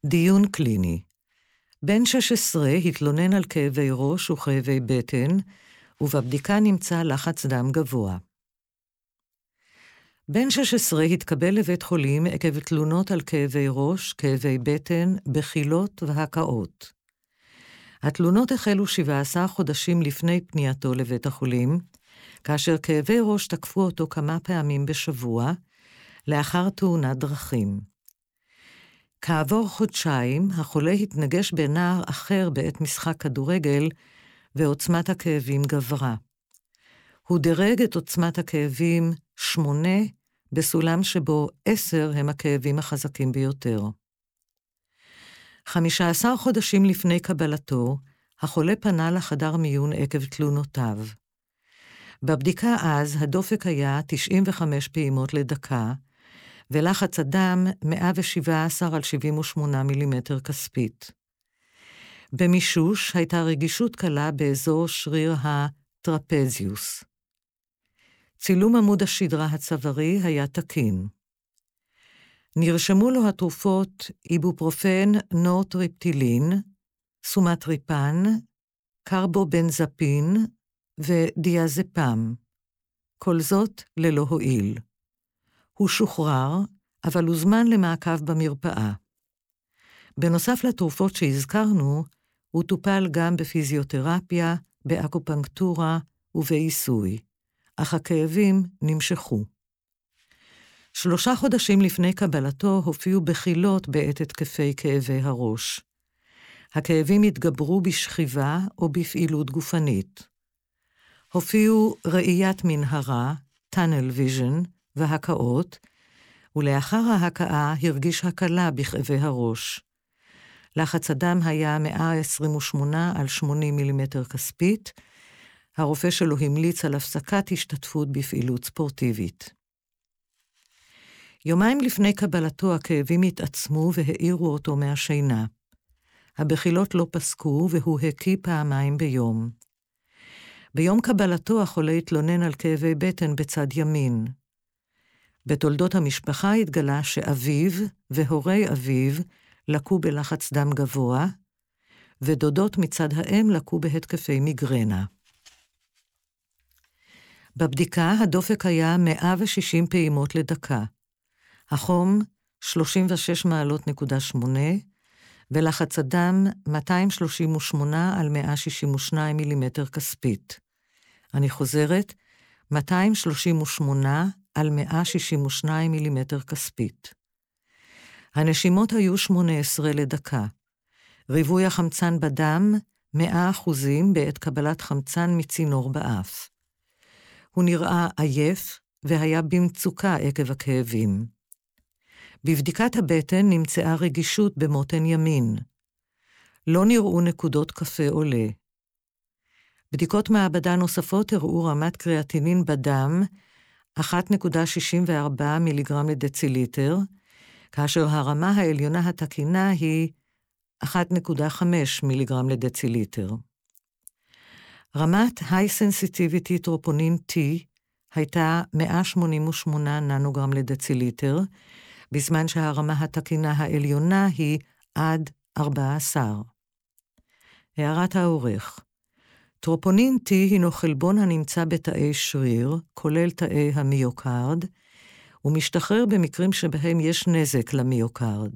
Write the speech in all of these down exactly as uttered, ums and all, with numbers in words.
דיון קליני. בן שש עשרה התלונן על כאבי ראש וכאבי בטן, ובבדיקה נמצא לחץ דם גבוה. בן שש עשרה התקבל לבית חולים עקב תלונות על כאבי ראש, כאבי בטן, בחילות והקאות. התלונות החלו שבעה עשר חודשים לפני פנייתו לבית החולים, כאשר כאבי ראש תקפו אותו כמה פעמים בשבוע, לאחר תאונת דרכים. כעבור חודשיים, החולה התנגש בנער אחר בעת משחק כדורגל, ועוצמת הכאבים גברה. הוא דירג את עוצמת הכאבים שמונה, בסולם שבו עשר הם הכאבים החזקים ביותר. חמישה עשר חודשים לפני קבלתו, החולה פנה לחדר מיון עקב תלונותיו. בבדיקה אז הדופק היה תשעים וחמש פעימות לדקה, ולחץ הדם מאה שבע עשרה על שבעים ושמונה מילימטר כספית. במישוש הייתה רגישות קלה באזור שריר הטרפזיוס. צילום עמוד השדרה הצווארי היה תקין. נרשמו לו התרופות איבופרופן, נורטריפטילין, סומטריפן, קרבובנזפין ודיאזפם. כל זאת ללא הועיל. הוא שוחרר, אבל הוזמן למעקב במרפאה. בנוסף לתרופות שהזכרנו, הוא טופל גם בפיזיותרפיה, באקופנקטורה ובעיסוי, אך הכאבים נמשכו. שלושה חודשים לפני קבלתו הופיעו בחילות בעת התקפי כאבי הראש. הכאבים התגברו בשכיבה או בפעילות גופנית. הופיעו ראיית מנהרה, tunnel vision, והקאות, ולאחר ההקאה הרגיש הקלה בכאבי הראש. לחץ הדם היה מאה עשרים ושמונה על שמונים מילימטר כספית, הרופא שלו המליץ על הפסקת השתתפות בפעילות ספורטיבית. יומיים לפני קבלתו הכאבים התעצמו והעירו אותו מהשינה. הבחילות לא פסקו והוא הקיא פעמיים ביום. ביום קבלתו החולה התלונן על כאבי בטן בצד ימין. בתולדות המשפחה התגלה שאביו והורי אביו לקו בלחץ דם גבוה, ודודות מצד האם לקו בהתקפי מיגרנה. בבדיקה הדופק היה מאה ושישים פעימות לדקה, החום שלושים ושש מעלות נקודה שמונה, ולחץ הדם מאתיים שלושים ושמונה על מאה שישים ושניים מילימטר כספית. אני חוזרת, מאתיים שלושים ושמונה על מאה שישים ושניים מילימטר כספית. הנשימות היו שמונה עשרה לדקה. ריבוי החמצן בדם מאה אחוזים בעת קבלת חמצן מצינור באף. הוא נראה עייף והיה במצוקה עקב הכאבים. בבדיקת הבטן נמצאה רגישות במותן ימין. לא נראו נקודות קפה עולה. בדיקות מעבדה נוספות הראו רמת קריאטינין בדם אחת נקודה שישים וארבע מיליגרם לדציליטר, כאשר הרמה העליונה התקינה היא אחת נקודה חמש מיליגרם לדציליטר. רמת High Sensitivity טרופונין T הייתה מאה שמונים ושמונה ננוגרם לדציליטר, בזמן שהרמה התקינה העליונה היא עד ארבע עשרה. הערת העורך: טרופונין T הינו חלבון הנמצא בתאי שריר, כולל תאי המיוקרד, ומשתחרר במקרים שבהם יש נזק למיוקרד.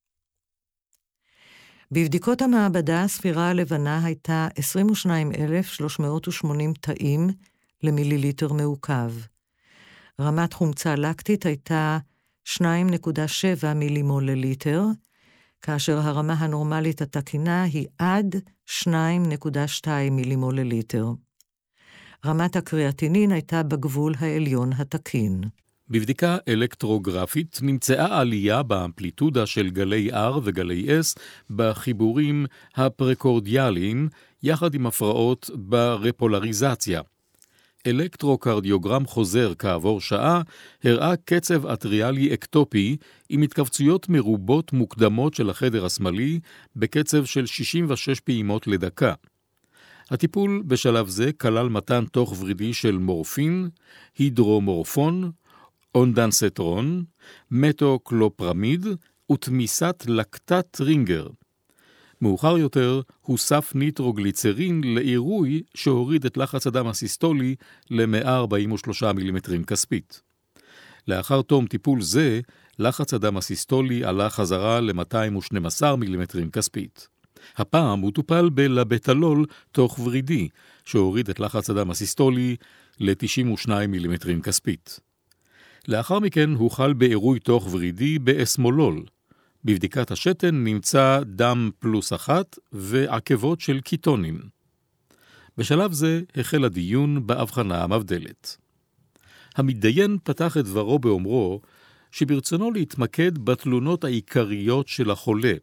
בבדיקות המעבדה הספירה הלבנה הייתה עשרים ושניים אלף שלוש מאות ושמונים תאים למיליליטר מעוקב. רמת חומצה לקטית הייתה שתיים נקודה שבע מילימול לליטר, כאשר הרמה הנורמלית התקינה היא עד שתיים נקודה שתיים מילימול לליטר. רמת הקריאטינין הייתה בגבול העליון התקין. בבדיקה אלקטרוגרפית נמצאה עלייה באמפליטודה של גלי R וגלי S בחיבורים הפרקורדיאליים, יחד עם הפרעות ברפולריזציה. אלקטרוקרדיוגרם חוזר כעבור שעה הראה קצב אטריאלי אקטופי עם התכווצויות מרובות מוקדמות של החדר השמאלי בקצב של שישים ושש פעימות לדקה. הטיפול בשלב זה כלל מתן תוך ורידי של מורפין, הידרומורפון, אונדנסטרון, מטוקלופרמיד ותמיסת לקטת רינגר. מאוחר יותר הוסף ניטרוגליצרין לעירוי שהוריד את לחץ הדם הסיסטולי ל-מאה ארבעים ושלושה מילימטרים כספית. לאחר תום טיפול זה, לחץ הדם הסיסטולי עלה חזרה ל-מאתיים ושנים עשר מילימטרים כספית. הפעם הוא טופל בלבטלול תוך ורידי, שהוריד את לחץ הדם הסיסטולי ל-תשעים ושניים מילימטרים כספית. לאחר מכן הוחל בעירוי תוך ורידי באסמולול. בבדיקת השתן נמצא דם פלוס אחת ועקבות של קיטונים. בשלב זה החל הדיון בהבחנה המבדלת. המתדיין פתח את דברו באומרו שברצונו להתמקד בתלונות העיקריות של החולה.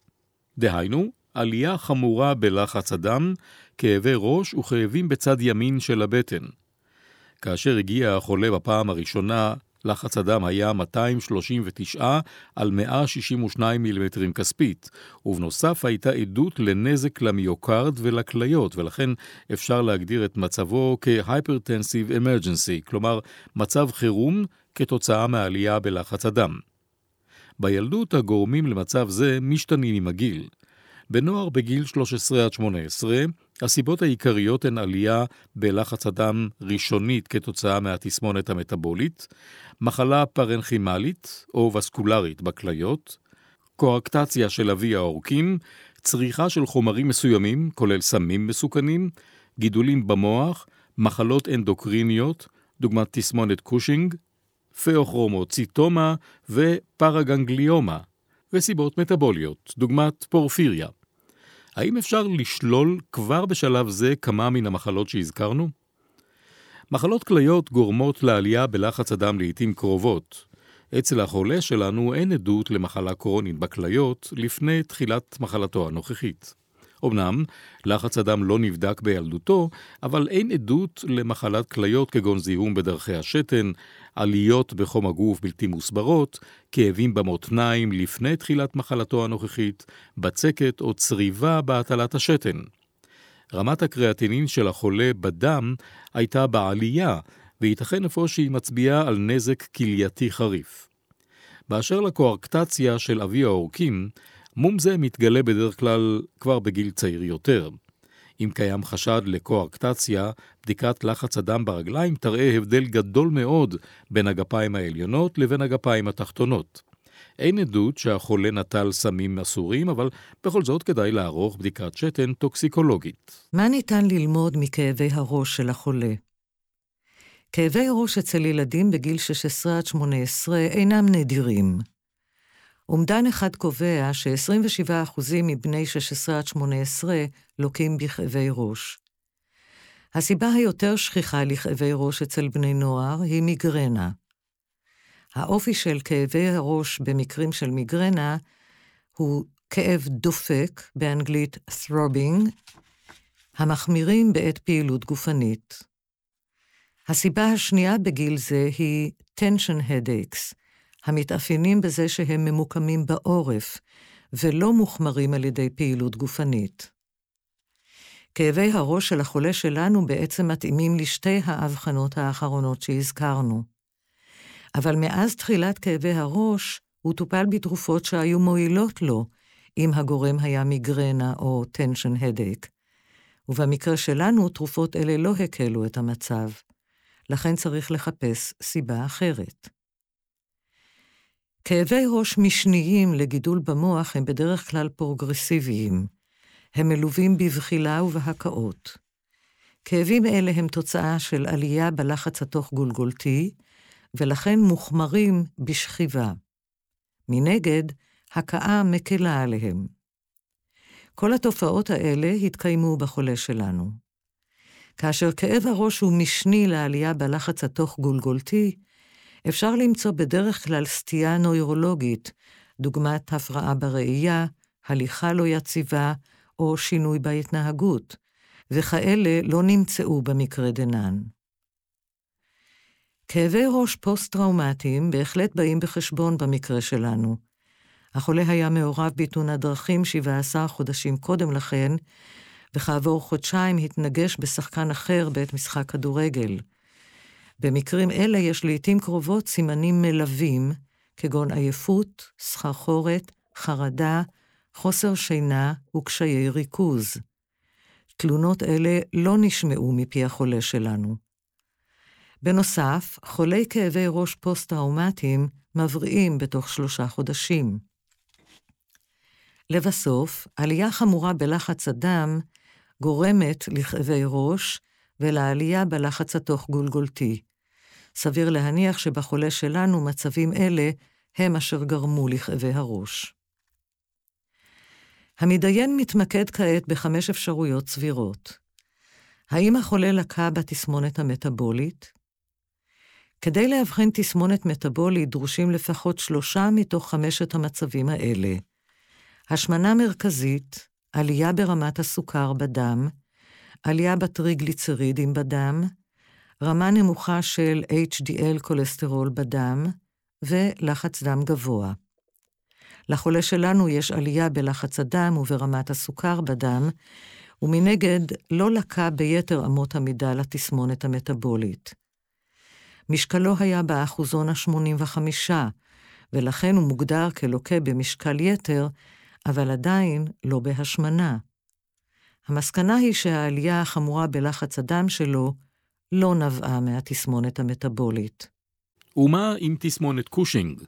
דהיינו, עלייה חמורה בלחץ הדם, כאבי ראש וכאבים בצד ימין של הבטן. כאשר הגיע החולה בפעם הראשונה, לחץ הדם היה מאתיים שלושים ותשע על מאה שישים ושניים מילימטרים כספית, ובנוסף הייתה עדות לנזק למיוקרד ולכליות, ולכן אפשר להגדיר את מצבו כ-hypertensive emergency, כלומר מצב חירום כתוצאה מעלייה בלחץ הדם. בילדות הגורמים למצב זה משתנים עם הגיל. בנוער בגיל שלוש עשרה עד שמונה עשרה, הסיבות העיקריות הן עלייה בלחץ הדם ראשונית כתוצאה מהתסמונת המטאבולית, מחלה פרנכימלית או וסקולרית בכליות, קואקטציה של אבי העורקים, צריכה של חומרים מסוימים, כולל סמים מסוכנים, גידולים במוח, מחלות אנדוקריניות, דוגמת תסמונת קושינג, פאוכרומוציטומה ופרגנגליומה, וסיבות מטאבוליות, דוגמת פורפיריה. האם אפשר לשלול כבר בשלב זה כמה מן המחלות שהזכרנו? מחלות כליות גורמות לעלייה בלחץ הדם לעתים קרובות. אצל החולה שלנו אין עדות למחלה קרונית בכליות לפני תחילת מחלתו הנוכחית. אמנם, לחץ הדם לא נבדק בילדותו, אבל אין עדות למחלת כליות כגון זיהום בדרכי השתן, עליות בחום הגוף בלתי מוסברות, כאבים במותניים לפני תחילת מחלתו הנוכחית, בצקת או צריבה בהטלת השתן. רמת הקריאטינין של החולה בדם הייתה בעלייה, וייתכן אפוא שהיא מצביעה על נזק כלייתי חריף. באשר לקואקטציה של אבי העורקים, מום זה מתגלה בדרך כלל כבר בגיל צעיר יותר. אם קיים חשד לקואקטציה, בדיקת לחץ הדם ברגליים תראה הבדל גדול מאוד בין הגפיים העליונות לבין הגפיים התחתונות. אין עדות שהחולה נטל סמים אסורים, אבל בכל זאת כדאי לערוך בדיקת שתן טוקסיקולוגית. מה ניתן ללמוד מכאבי הראש של החולה? כאבי ראש אצל ילדים בגיל שש עשרה עד שמונה עשרה אינם נדירים. אומדן אחד קובע ש-עשרים ושבעה אחוז מבני שש עשרה עד שמונה עשרה לוקים בכאבי ראש. הסיבה היותר שכיחה לכאבי ראש אצל בני נוער היא מיגרנה. האופי של כאבי הראש במקרים של מיגרנה הוא כאב דופק, באנגלית throbbing, המחמירים בעת פעילות גופנית. הסיבה השנייה בגיל זה היא tension headaches, המתאפיינים בזה שהם ממוקמים בעורף, ולא מוחמרים על ידי פעילות גופנית. כאבי הראש של החולה שלנו בעצם מתאימים לשתי ההבחנות האחרונות שהזכרנו. אבל מאז תחילת כאבי הראש, הוא טופל בתרופות שהיו מועילות לו, אם הגורם היה מיגרנה או tension headache. ובמקרה שלנו, תרופות אלה לא הקלו את המצב. לכן צריך לחפש סיבה אחרת. כאבי ראש משניים לגידול במוח הם בדרך כלל פרוגרסיביים. הם מלווים בבחילה ובהקאות. כאבים אלה הם תוצאה של עלייה בלחץ התוך גולגולתי, ולכן מוחמרים בשכיבה. מנגד, הקאה מקלה עליהם. כל התופעות האלה התקיימו בחולה שלנו. כאשר כאב הראש הוא משני לעלייה בלחץ התוך גולגולתי, אפשר למצוא בדרך כלל סטייה נוירולוגית, דוגמת הפרעה בראייה, הליכה לא יציבה או שינוי בהתנהגות, וכאלה לא נמצאו במקרה דנן. כאבי ראש פוסט-טראומטיים בהחלט באים בחשבון במקרה שלנו. החולה היה מעורב בתאונת דרכים שבעה עשר חודשים קודם לכן, וכעבור חודשיים התנגש בשחקן אחר בעת משחק כדורגל. במקרים אלה יש לעתים קרובות סימנים מלווים, כגון עייפות, סחרחורת, חרדה, חוסר שינה וקשיי ריכוז. תלונות אלה לא נשמעו מפי החולה שלנו. בנוסף, חולי כאבי ראש פוסט-טראומטיים מבריאים בתוך שלושה חודשים. לבסוף, עלייה חמורה בלחץ הדם גורמת לכאבי ראש ולעלייה בלחץ התוך גולגולתי. סביר להניח שבחולה שלנו מצבים אלה הם אשר גרמו לכאבי הראש. המתדיין מתמקד כעת בחמש אפשרויות סבירות. האם החולה לקה בתסמונת המטאבולית? כדי להבחין תסמונת מטאבולית דרושים לפחות שלושה מתוך חמשת המצבים האלה. השמנה מרכזית, עלייה ברמת הסוכר בדם, עלייה בטריגליצרידים בדם, רמה נמוכה של אייץ' די אל כולסטרול בדם, ולחץ דם גבוה. לחולה שלנו יש עלייה בלחץ הדם וברמת הסוכר בדם, ומנגד לא לקה ביתר אמות המידה לתסמונת המטאבולית. משקלו היה באחוזון ה-שמונים וחמש, ולכן הוא מוגדר כלוקה במשקל יתר, אבל עדיין לא בהשמנה. המסקנה היא שהעלייה החמורה בלחץ הדם שלו לא נבעה מהתסמונת המטאבולית. ומה עם תסמונת קושינג?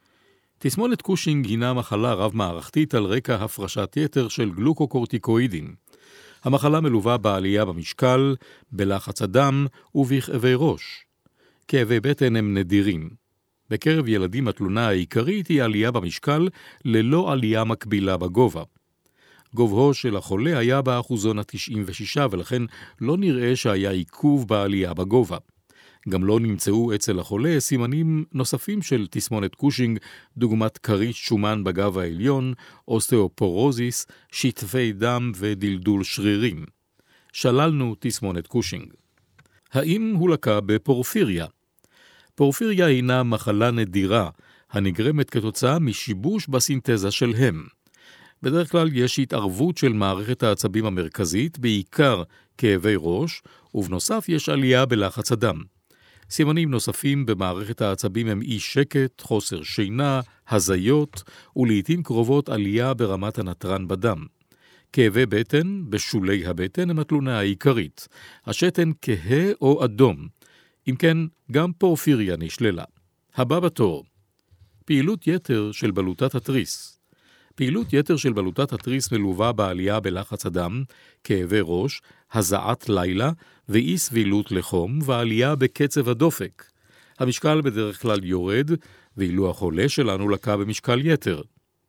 תסמונת קושינג הינה מחלה רב-מערכתית על רקע הפרשת יתר של גלוקוקורטיקואידים. המחלה מלווה בעלייה במשקל, בלחץ הדם ובכאבי ראש. כאבי בטן הם נדירים. בקרב ילדים התלונה העיקרית היא עלייה במשקל ללא עלייה מקבילה בגובה. גובהו של החולה היה באחוזון ה-תשעים ושש, ולכן לא נראה שהיה עיכוב בעלייה בגובה. גם לא נמצאו אצל החולה סימנים נוספים של תסמונת קושינג, דוגמת קריש שומן בגב העליון, אוסטאופורוזיס, שטפי דם ודלדול שרירים. שללנו תסמונת קושינג. האם הוא לקה בפורפיריה? פורפיריה הינה מחלה נדירה, הנגרמת כתוצאה משיבוש בסינתזה שלהם. בדרך כלל יש התערבות של מערכת העצבים המרכזית, בעיקר כאבי ראש, ובנוסף יש עלייה בלחץ הדם. סימנים נוספים במערכת העצבים הם אי שקט, חוסר שינה, הזיות, ולעיתים קרובות עלייה ברמת הנטרן בדם. כאבי בטן, בשולי הבטן, הם התלונה העיקרית. השתן כהה או אדום. אם כן, גם פורפיריה נשללה. הבא בתור, פעילות יתר של בלוטת התריס. פעילות יתר של בלוטת התריס מלווה בעלייה בלחץ הדם, כאבי ראש, הזעת לילה ואי סבילות לחום ועלייה בקצב הדופק. המשקל בדרך כלל יורד, ואילו החולה שלנו לקה במשקל יתר.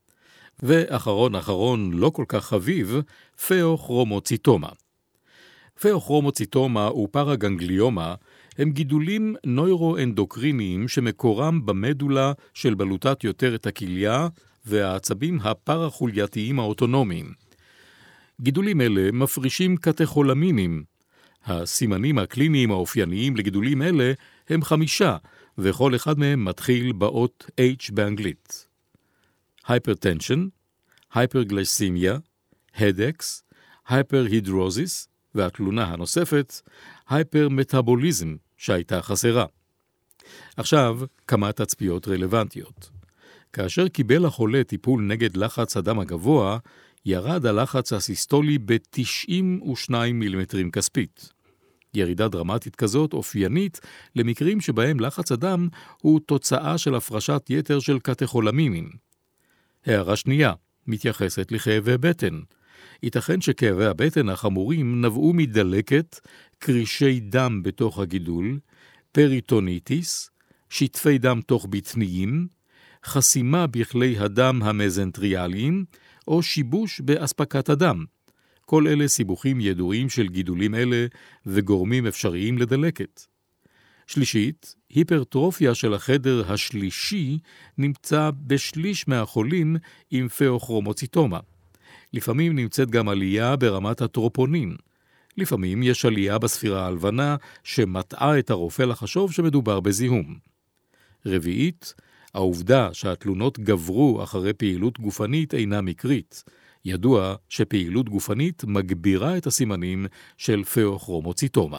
ואחרון אחרון לא כל כך חביב, פאוכרומוציטומה. פאוכרומוציטומה ופרגנגליומה הם גידולים נוירואנדוקריניים שמקורם במדולה של בלוטת יותרת הכליה והעצבים הפרחולייתיים האוטונומיים. גידולים אלה מפרישים קטכולמינים. הסימנים הקליניים האופייניים לגידולים אלה הם חמישה, וכל אחד מהם מתחיל באות H באנגלית. היפרטנשן, היפרגלייסימיה, הדקס, היפרהידרוזיס, והתלונה הנוספת, היפרמטאבוליזם שהייתה חסרה. עכשיו, כמה תצפיות רלוונטיות. כאשר קיבל החולה טיפול נגד לחץ הדם הגבוה, ירד הלחץ הסיסטולי ב-תשעים ושניים מילימטרים כספית. ירידה דרמטית כזאת אופיינית למקרים שבהם לחץ הדם הוא תוצאה של הפרשת יתר של קטכולמינים. הערה שנייה מתייחסת לכאבי בטן. ייתכן שכאבי הבטן החמורים נבעו מדלקת, קרישי דם בתוך הגידול, פריטוניטיס, שטפי דם תוך בטניים, חסימה בכלי הדם המזנטריאליים, או שיבוש באספקת הדם. כל אלה סיבוכים ידועים של גידולים אלה וגורמים אפשריים לדלקת. שלישית, היפרטרופיה של החדר השלישי נמצא בשליש מהחולים עם פאוכרומוציטומה. לפעמים נמצאת גם עלייה ברמת הטרופונין. לפעמים יש עלייה בספירה הלבנה שמטעה את הרופא לחשוב שמדובר בזיהום. רביעית, העובדה שהתלונות גברו אחרי פעילות גופנית אינה מקרית. ידוע שפעילות גופנית מגבירה את הסימנים של פאוכרומוציטומה.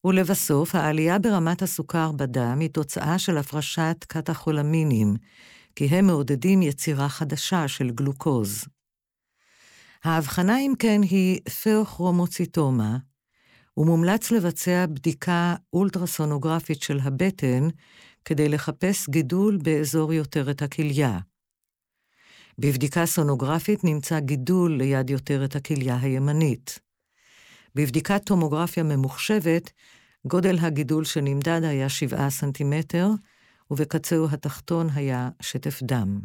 ולבסוף, העלייה ברמת הסוכר בדם היא תוצאה של הפרשת קטכולמינים, כי הם מעודדים יצירה חדשה של גלוקוז. ההבחנה אם כן היא תיאוכרומוציטומה, ומומלץ לבצע בדיקה אולטרסונוגרפית של הבטן כדי לחפש גידול באזור יותרת הכליה. בבדיקה סונוגרפית נמצא גידול ליד יותרת הכליה הימנית. בבדיקת טומוגרפיה ממוחשבת, גודל הגידול שנמדד היה שבעה סנטימטר, ובקצהו התחתון היה שטף דם.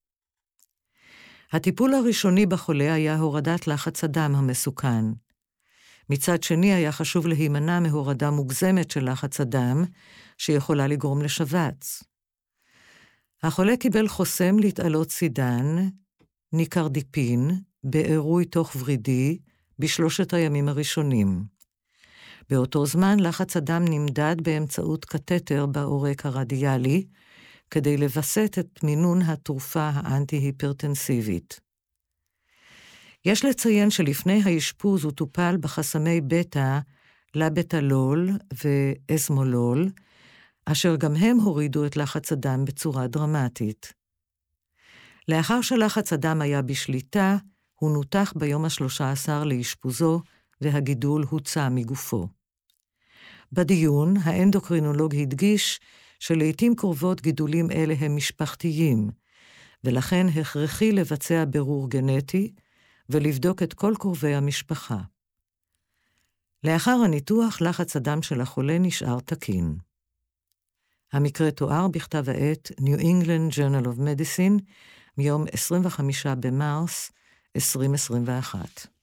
הטיפול הראשוני בחולה היה הורדת לחץ הדם המסוכן. מצד שני היה חשוב להימנע מהורדה מוגזמת של לחץ הדם, שיכולה לגרום לשבץ. החולה קיבל חוסם להתעלות סידן, ניקרדיפין, בעירוי תוך ורידי, בשלושת הימים הראשונים. באותו זמן לחץ הדם נמדד באמצעות קטטר בעורק הרדיאלי, כדי לבסט את מינון התרופה האנטי-היפרטנסיבית. יש לציין שלפני האשפוז הוא טופל בחסמי בטא, לבטלול ואסמולול, אשר גם הם הורידו את לחץ הדם בצורה דרמטית. לאחר שלחץ הדם היה בשליטה, הוא נותח ביום ה-שלושה עשר לאשפוזו, והגידול הוצא מגופו. בדיון, האנדוקרינולוג הדגיש שלעיתים קרובות גידולים אלה הם משפחתיים, ולכן הכרחי לבצע בירור גנטי ולבדוק את כל קרובי המשפחה. לאחר הניתוח, לחץ הדם של החולה נשאר תקין. המקרה תואר בכתב העת New England Journal of Medicine מיום עשרים וחמישה במרס עשרים עשרים ואחת.